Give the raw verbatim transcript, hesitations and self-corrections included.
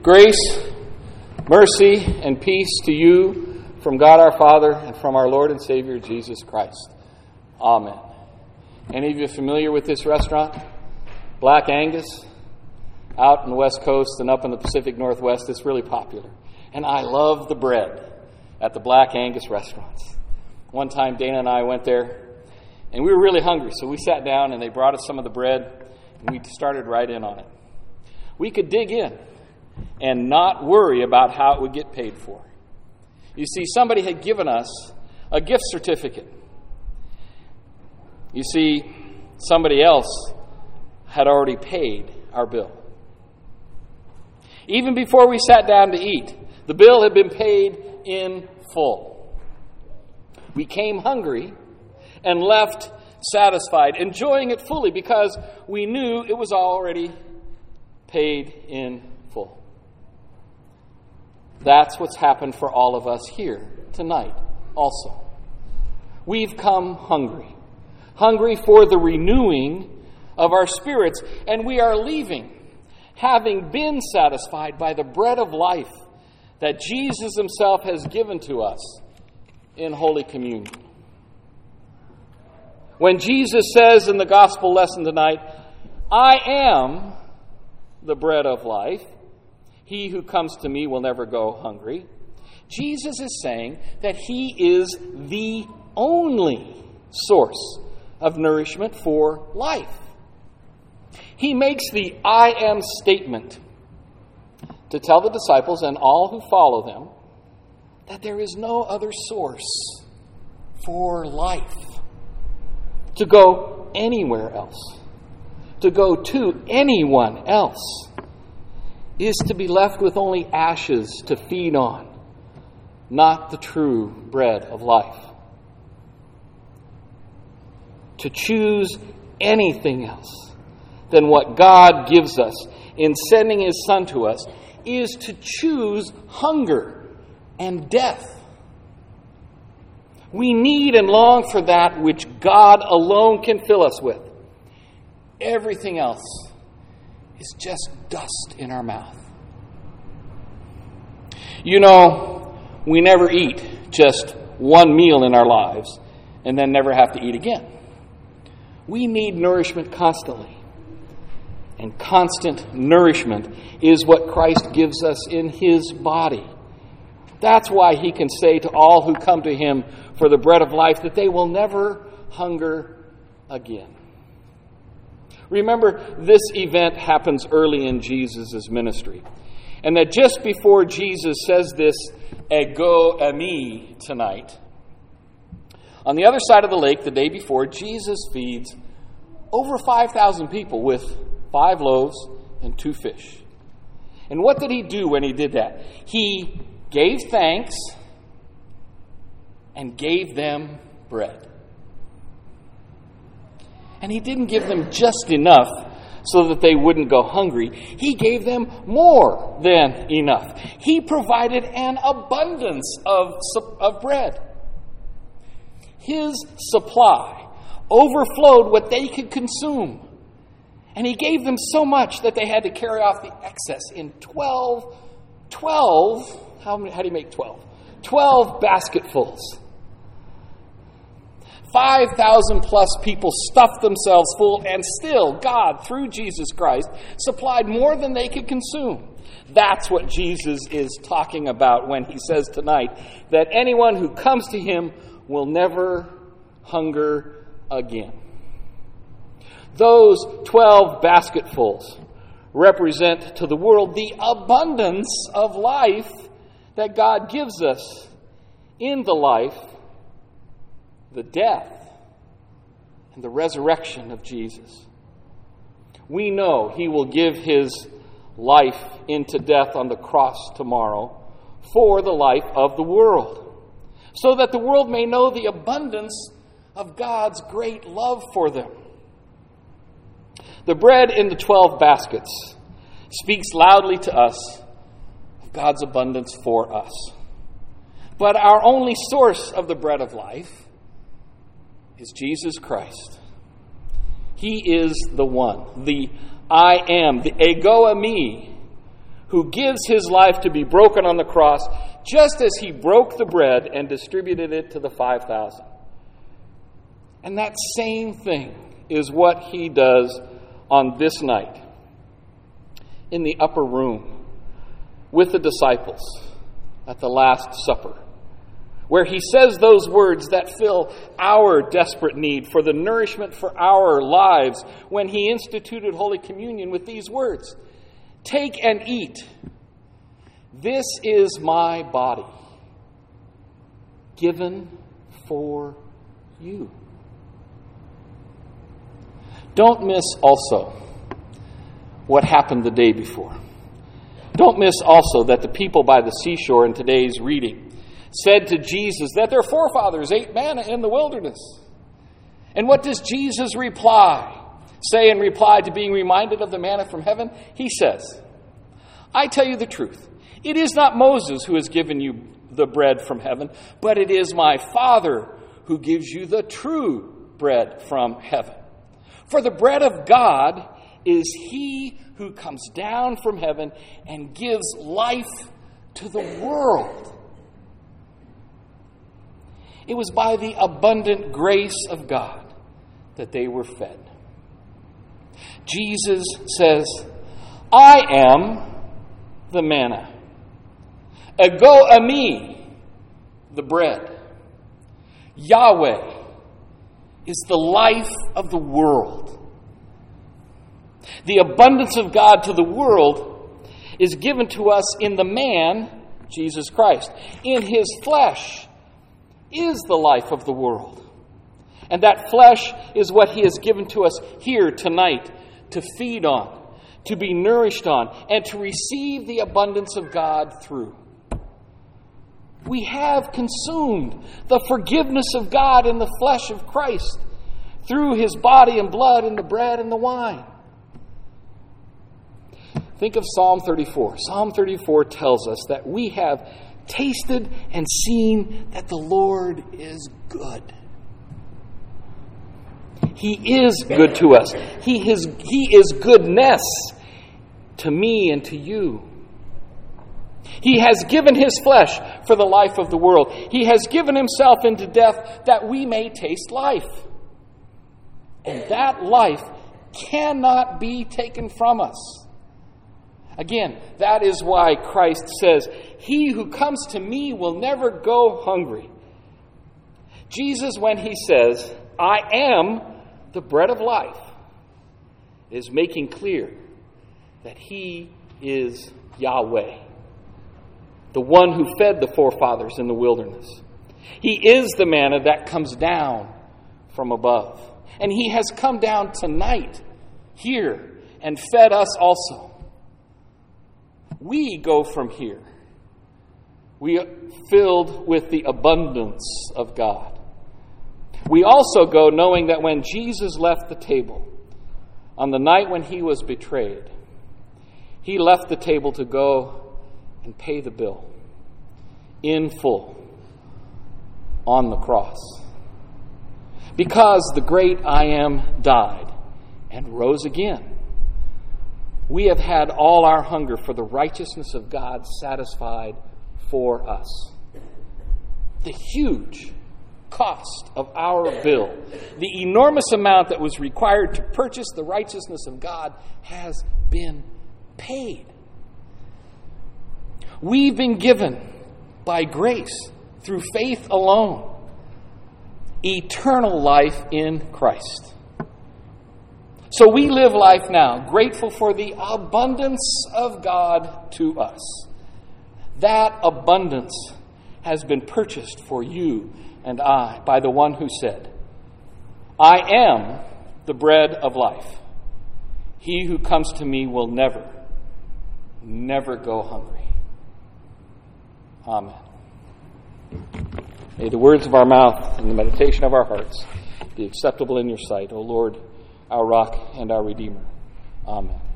Grace, mercy, and peace to you from God our Father and from our Lord and Savior Jesus Christ. Amen. Any of you familiar with this restaurant? Black Angus? Out on the West Coast and up in the Pacific Northwest, it's really popular. And I love the bread at the Black Angus restaurants. One time Dana and I went there, and we were really hungry, so we sat down and they brought us some of the bread, and we started right in on it. We could dig in and not worry about how it would get paid for. You see, somebody had given us a gift certificate. You see, somebody else had already paid our bill. Even before we sat down to eat, the bill had been paid in full. We came hungry and left satisfied, enjoying it fully because we knew it was already paid in full. That's what's happened for all of us here tonight also. We've come hungry. Hungry for the renewing of our spirits. And we are leaving, having been satisfied by the bread of life that Jesus himself has given to us in Holy Communion. When Jesus says in the gospel lesson tonight, I am the bread of life, he who comes to me will never go hungry, Jesus is saying that he is the only source of nourishment for life. He makes the I am statement to tell the disciples and all who follow them that there is no other source for life. To go anywhere else, to go to anyone else, is to be left with only ashes to feed on, not the true bread of life. To choose anything else than what God gives us in sending his Son to us is to choose hunger and death. We need and long for that which God alone can fill us with. Everything else is just dust in our mouth. You know, we never eat just one meal in our lives and then never have to eat again. We need nourishment constantly. And constant nourishment is what Christ gives us in his body. That's why he can say to all who come to him for the bread of life that they will never hunger again. Remember, this event happens early in Jesus' ministry. And that just before Jesus says this, ego eimi tonight, on the other side of the lake, the day before, Jesus feeds over five thousand people with five loaves and two fish. And what did he do when he did that? He gave thanks and gave them bread. And he didn't give them just enough so that they wouldn't go hungry. He gave them more than enough. He provided an abundance of, of bread. His supply overflowed what they could consume. And he gave them so much that they had to carry off the excess in twelve, twelve, how, many, how do you make twelve? twelve basketfuls. five thousand plus people stuffed themselves full, and still God, through Jesus Christ, supplied more than they could consume. That's what Jesus is talking about when he says tonight that anyone who comes to him will never hunger again. Those twelve basketfuls represent to the world the abundance of life that God gives us in the life, the death, and the resurrection of Jesus. We know he will give his life into death on the cross tomorrow for the life of the world, so that the world may know the abundance of God's great love for them. The bread in the twelve baskets speaks loudly to us of God's abundance for us. But our only source of the bread of life is Jesus Christ. He is the one, the I am, the ego eimi, who gives his life to be broken on the cross, just as he broke the bread and distributed it to the five thousand. And that same thing is what he does on this night in the upper room with the disciples at the Last Supper, where he says those words that fill our desperate need for the nourishment for our lives when he instituted Holy Communion with these words, "Take and eat. This is my body, given for you." Don't miss also what happened the day before. Don't miss also that the people by the seashore in today's reading said to Jesus that their forefathers ate manna in the wilderness. And what does Jesus reply? Say in reply to being reminded of the manna from heaven? He says, "I tell you the truth. It is not Moses who has given you the bread from heaven, but it is my Father who gives you the true bread from heaven. For the bread of God is he who comes down from heaven and gives life to the world." It was by the abundant grace of God that they were fed. Jesus says, "I am the manna. Ego ami, the bread. Yahweh is the life of the world." The abundance of God to the world is given to us in the man, Jesus Christ. In his flesh is the life of the world. And that flesh is what he has given to us here tonight to feed on, to be nourished on, and to receive the abundance of God through. We have consumed the forgiveness of God in the flesh of Christ through his body and blood in the bread and the wine. Think of Psalm thirty-four. Psalm thirty-four tells us that we have tasted and seen that the Lord is good. He is good to us. He is, he is goodness to me and to you. He has given his flesh for the life of the world. He has given himself into death that we may taste life. And that life cannot be taken from us. Again, that is why Christ says, "He who comes to me will never go hungry." Jesus, when he says, "I am the bread of life," is making clear that he is Yahweh, the one who fed the forefathers in the wilderness. He is the manna that comes down from above. And he has come down tonight, here, and fed us also. We go from here. We are filled with the abundance of God. We also go knowing that when Jesus left the table, on the night when he was betrayed, he left the table to go and pay the bill in full on the cross. Because the great I Am died and rose again, we have had all our hunger for the righteousness of God satisfied for us. The huge cost of our bill, the enormous amount that was required to purchase the righteousness of God, has been paid. We've been given, by grace, through faith alone, eternal life in Christ. So we live life now, grateful for the abundance of God to us. That abundance has been purchased for you and I by the one who said, "I am the bread of life. He who comes to me will never, never go hungry." Amen. May the words of our mouth and the meditation of our hearts be acceptable in your sight, O Lord, our rock and our Redeemer. Amen.